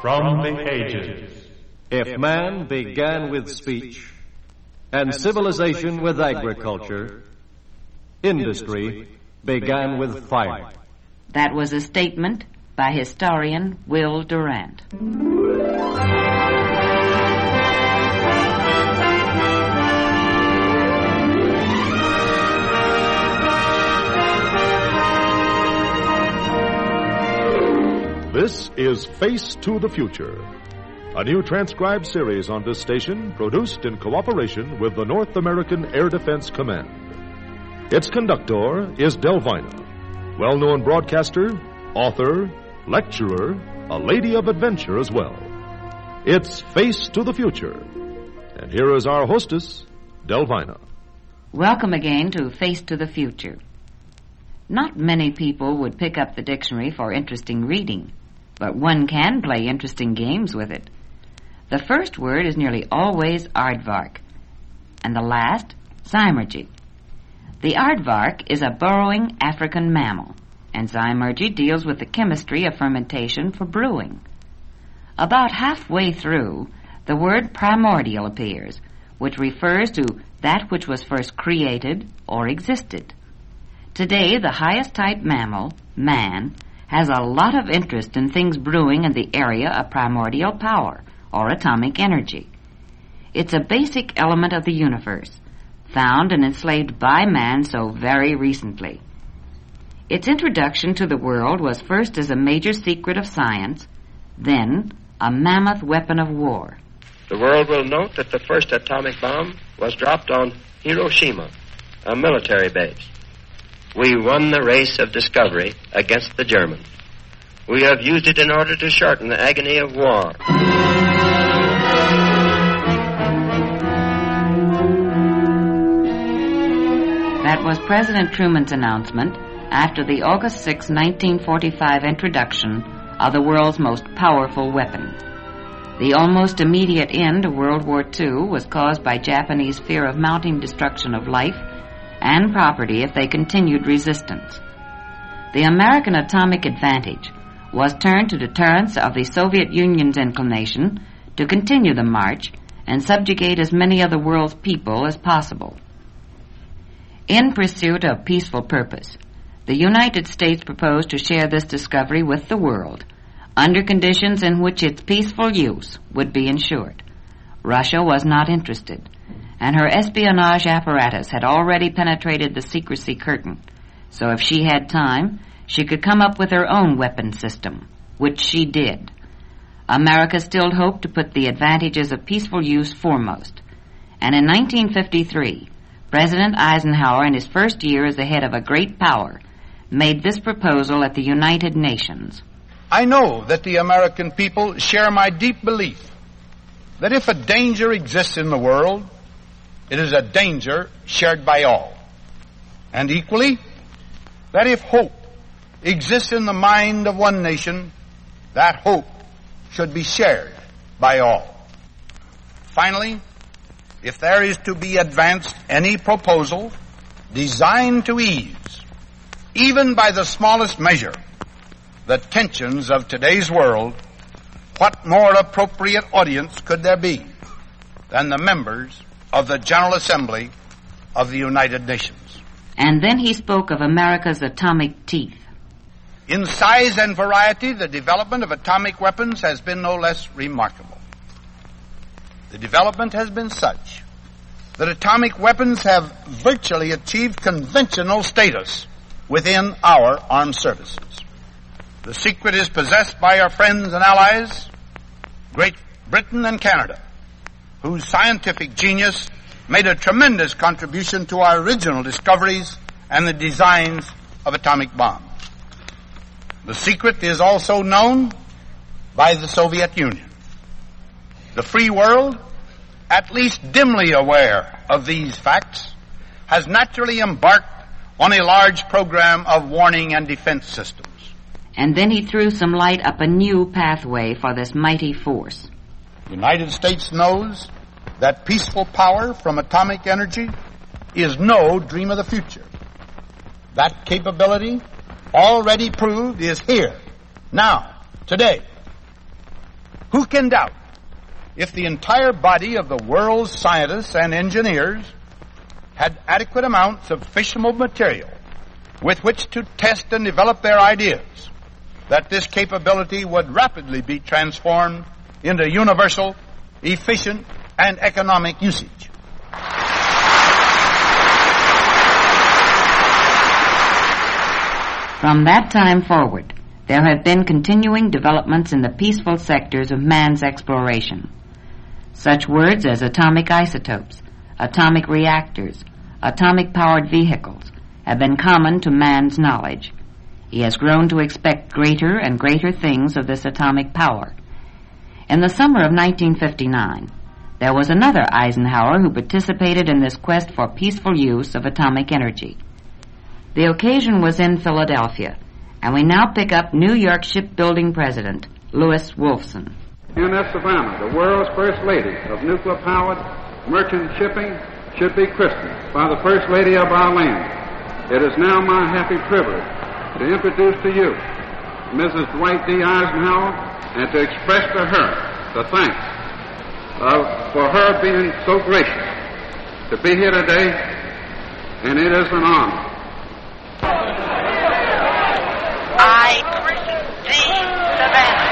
from the ages. If man began with speech, and civilization with agriculture, industry began with fire. That was a statement by historian Will Durant. This is Face to the Future, a new transcribed series on this station produced in cooperation with the North American Air Defense Command. Its conductor is Delvina, well-known broadcaster, author, lecturer, a lady of adventure as well. It's Face to the Future. And here is our hostess, Delvina. Welcome again to Face to the Future. Not many people would pick up the dictionary for interesting reading, but one can play interesting games with it. The first word is nearly always aardvark, and the last, Zymurgy. The aardvark is a burrowing African mammal, and Zymurgy deals with the chemistry of fermentation for brewing. About halfway through, the word primordial appears, which refers to that which was first created or existed. Today, the highest type mammal, man, has a lot of interest in things brewing in the area of primordial power, or atomic energy. It's a basic element of the universe, found and enslaved by man so very recently. Its introduction to the world was first as a major secret of science, then a mammoth weapon of war. The world will note that the first atomic bomb was dropped on Hiroshima, a military base. We won the race of discovery against the Germans. We have used it in order to shorten the agony of war. That was President Truman's announcement after the August 6, 1945 introduction of the world's most powerful weapon. The almost immediate end of World War II was caused by Japanese fear of mounting destruction of life and property if they continued resistance. The American atomic advantage was turned to deterrence of the Soviet Union's inclination to continue the march and subjugate as many of the world's people as possible. In pursuit of peaceful purpose, the United States proposed to share this discovery with the world under conditions in which its peaceful use would be ensured. Russia was not interested, and her espionage apparatus had already penetrated the secrecy curtain, so if she had time, she could come up with her own weapon system, which she did. America still hoped to put the advantages of peaceful use foremost, and in 1953, President Eisenhower, in his first year as the head of a great power, made this proposal at the United Nations. I know that the American people share my deep belief that if a danger exists in the world, it is a danger shared by all. And equally, that if hope exists in the mind of one nation, that hope should be shared by all. Finally, if there is to be advanced any proposal designed to ease, even by the smallest measure, the tensions of today's world, what more appropriate audience could there be than the members of the General Assembly of the United Nations? And then he spoke of America's atomic teeth. In size and variety, the development of atomic weapons has been no less remarkable. The development has been such that atomic weapons have virtually achieved conventional status within our armed services. The secret is possessed by our friends and allies, Great Britain and Canada, whose scientific genius made a tremendous contribution to our original discoveries and the designs of atomic bombs. The secret is also known by the Soviet Union. The free world, at least dimly aware of these facts, has naturally embarked on a large program of warning and defense systems. And then he threw some light up a new pathway for this mighty force. The United States knows that peaceful power from atomic energy is no dream of the future. That capability, already proved, is here, now, today. Who can doubt if the entire body of the world's scientists and engineers had adequate amounts of fissionable material with which to test and develop their ideas, that this capability would rapidly be transformed into universal, efficient, and economic usage? From that time forward, there have been continuing developments in the peaceful sectors of man's exploration. Such words as atomic isotopes, atomic reactors, atomic-powered vehicles have been common to man's knowledge. He has grown to expect greater and greater things of this atomic power. In the summer of 1959, there was another Eisenhower who participated in this quest for peaceful use of atomic energy. The occasion was in Philadelphia, and we now pick up New York shipbuilding president Lewis Wolfson. UNS Savannah, the world's first lady of nuclear-powered merchant shipping, should be christened by the First Lady of our land. It is now my happy privilege to introduce to you Mrs. Dwight D. Eisenhower and to express to her the thanks for her being so gracious to be here today, and it is an honor. I christen thee, Savannah.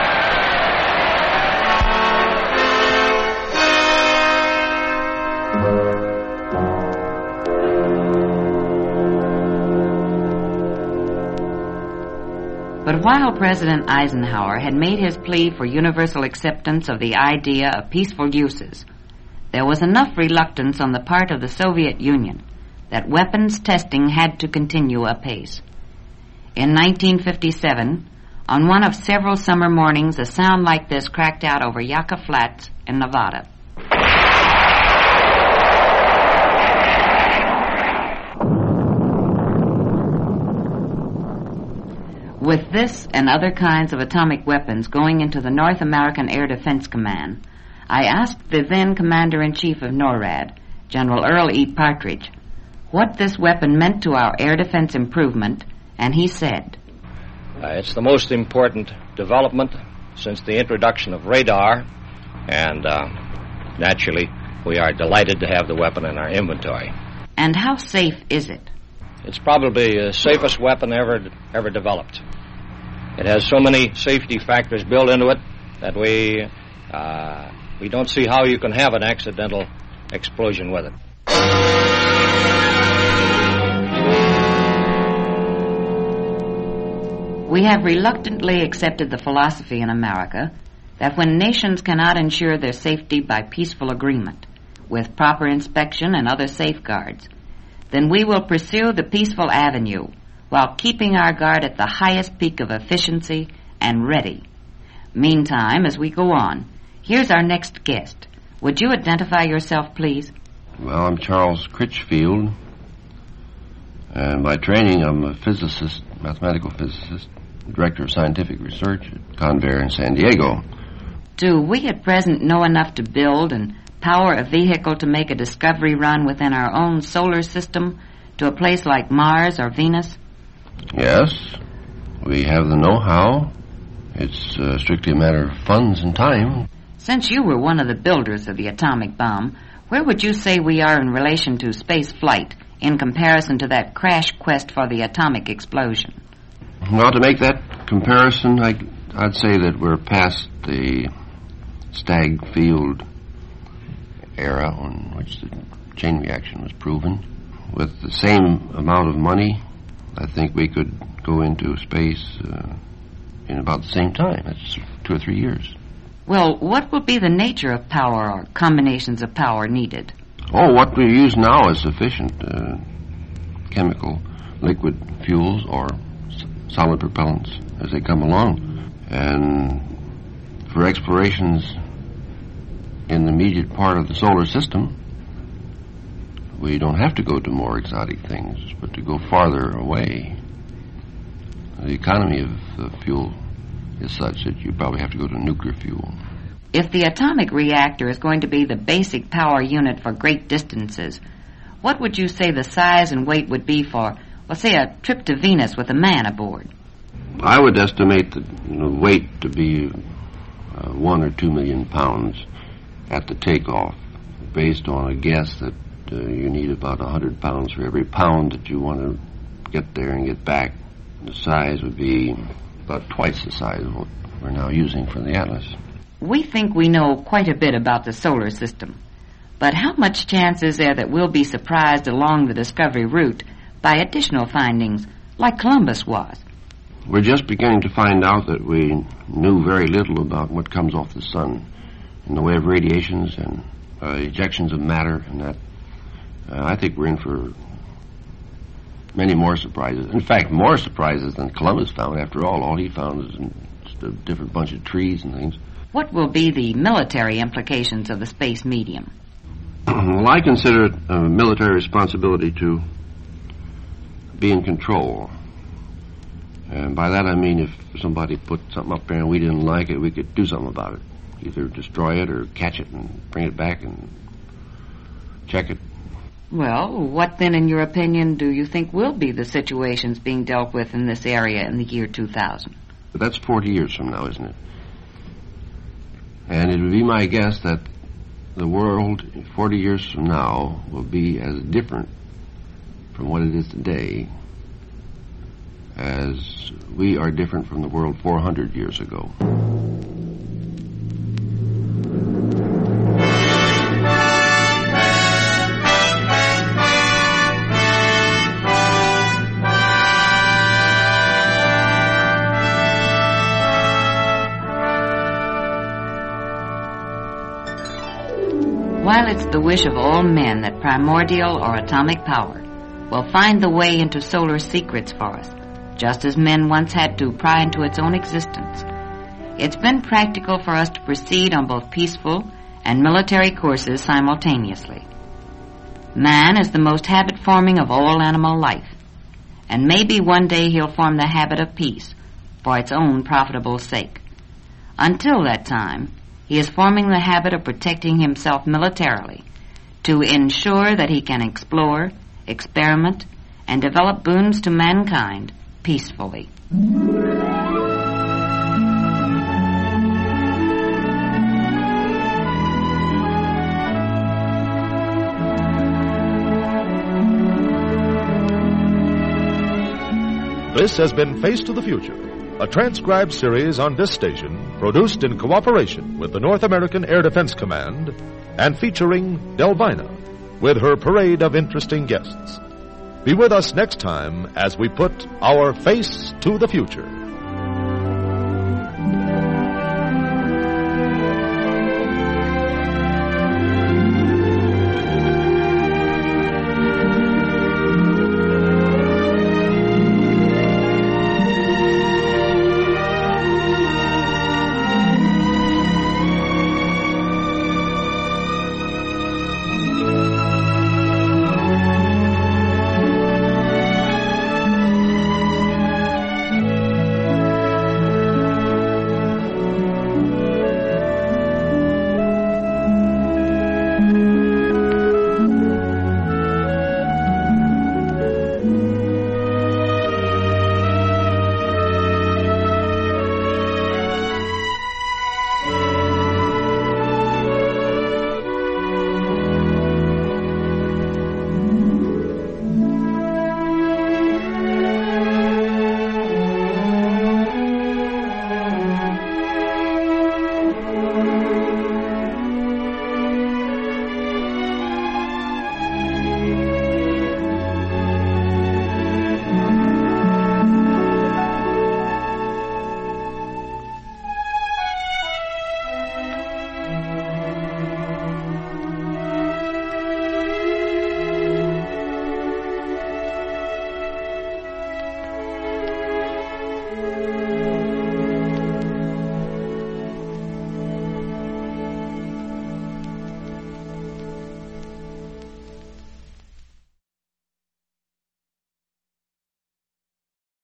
But while President Eisenhower had made his plea for universal acceptance of the idea of peaceful uses, there was enough reluctance on the part of the Soviet Union that weapons testing had to continue apace. In 1957, on one of several summer mornings, a sound like this cracked out over Yucca Flats in Nevada. With this and other kinds of atomic weapons going into the North American Air Defense Command, I asked the then Commander-in-Chief of NORAD, General Earl E. Partridge, what this weapon meant to our air defense improvement, and he said, It's the most important development since the introduction of radar, and naturally, we are delighted to have the weapon in our inventory. And how safe is it? It's probably the safest weapon ever developed. It has so many safety factors built into it that we don't see how you can have an accidental explosion with it. We have reluctantly accepted the philosophy in America that when nations cannot ensure their safety by peaceful agreement, with proper inspection and other safeguards, then we will pursue the peaceful avenue while keeping our guard at the highest peak of efficiency and ready. Meantime, as we go on, here's our next guest. Would you identify yourself, please? Well, I'm Charles Critchfield, and by training I'm a physicist, mathematical physicist, director of scientific research at Convair in San Diego. Do we at present know enough to build and power a vehicle to make a discovery run within our own solar system to a place like Mars or Venus? Yes, we have the know-how. It's strictly a matter of funds and time. Since you were one of the builders of the atomic bomb, where would you say we are in relation to space flight in comparison to that crash quest for the atomic explosion? Well, to make that comparison, I'd say that we're past the Stagg Field era on which the chain reaction was proven. With the same amount of money, I think we could go into space in about the same time. That's 2 or 3 years. Well, what will be the nature of power or combinations of power needed? Oh, what we use now is sufficient. Chemical, liquid fuels or solid propellants as they come along. And for explorations in the immediate part of the solar system, we don't have to go to more exotic things, but to go farther away. The economy of the fuel is such that you probably have to go to nuclear fuel. If the atomic reactor is going to be the basic power unit for great distances, what would you say the size and weight would be for, let's say, a trip to Venus with a man aboard? I would estimate the weight to be 1 or 2 million pounds at the takeoff, based on a guess that you need about 100 pounds for every pound that you want to get there and get back. The size would be about twice the size of what we're now using for the Atlas. We think we know quite a bit about the solar system, but how much chance is there that we'll be surprised along the discovery route by additional findings, like Columbus was? We're just beginning to find out that we knew very little about what comes off the sun in the way of radiations and ejections of matter, and that I think we're in for many more surprises. In fact, more surprises than Columbus found. After all he found is just a different bunch of trees and things. What will be the military implications of the space medium? Well, I consider it a military responsibility to be in control. And by that I mean if somebody put something up there and we didn't like it, we could do something about it. Either destroy it or catch it and bring it back and check it. Well, what then, in your opinion, do you think will be the situations being dealt with in this area in the year 2000? But that's 40 years from now, isn't it? And it would be my guess that the world 40 years from now will be as different from what it is today as we are different from the world 400 years ago. While it's the wish of all men that primordial or atomic power will find the way into solar secrets for us, just as men once had to pry into its own existence, it's been practical for us to proceed on both peaceful and military courses simultaneously. Man is the most habit-forming of all animal life, and maybe one day he'll form the habit of peace for its own profitable sake. Until that time, he is forming the habit of protecting himself militarily to ensure that he can explore, experiment, and develop boons to mankind peacefully. This has been Face to the Future, a transcribed series on this station, produced in cooperation with the North American Air Defense Command and featuring Delvina with her parade of interesting guests. Be with us next time as we put our face to the future.